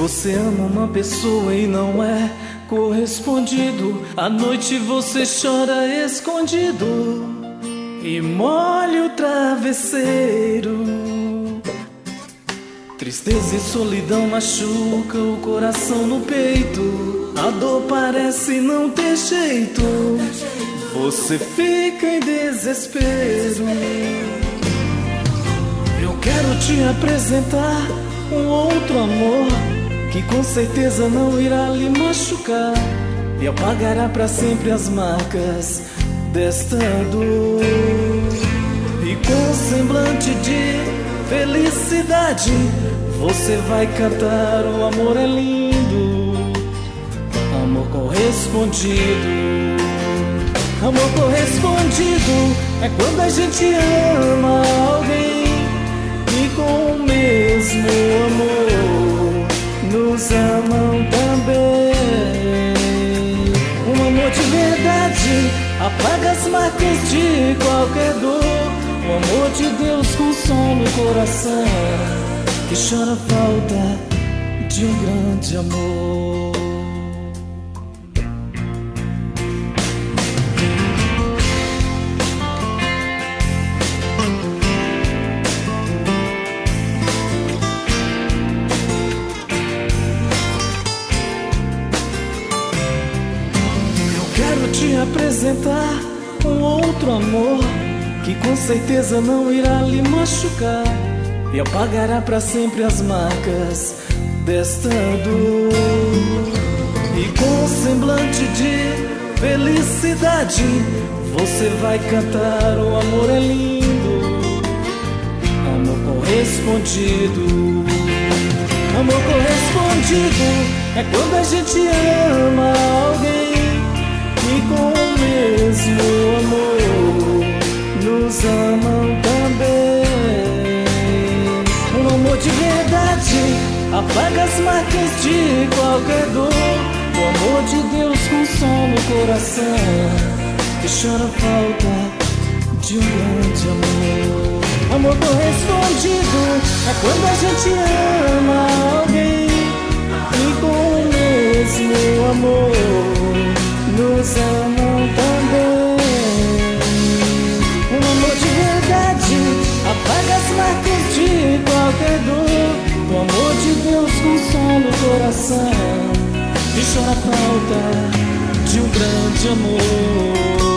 você ama uma pessoa e não é correspondido, à noite você chora escondido e molha o travesseiro. Tristeza e solidão machuca o coração no peito, a dor parece não ter jeito, você fica em desespero. Eu quero te apresentar um outro amor que com certeza não irá lhe machucar e apagará pra sempre as marcas desta dor. E com um semblante de felicidade você vai cantar: o amor é lindo, amor correspondido. Amor correspondido é quando a gente ama alguém e com o mesmo amor nos amam também. Um amor de verdade apaga as marcas de qualquer dor. O amor de Deus com som no coração que chora a falta de um grande amor. Quero te apresentar um outro amor que com certeza não irá lhe machucar e apagará pra sempre as marcas desta dor. E com um semblante de felicidade você vai cantar: o amor é lindo, amor correspondido. Amor correspondido é quando a gente ama alguém e com o mesmo amor nos amam também. Um amor de verdade apaga as marcas de qualquer dor. O amor de Deus com som no coração que chora a falta de um grande amor. Amor correspondido é quando a gente ama alguém e com o mesmo amor nos amam também. Um amor de verdade apaga as marcas de qualquer dor. O amor de Deus com som no coração que chora a falta de um grande amor.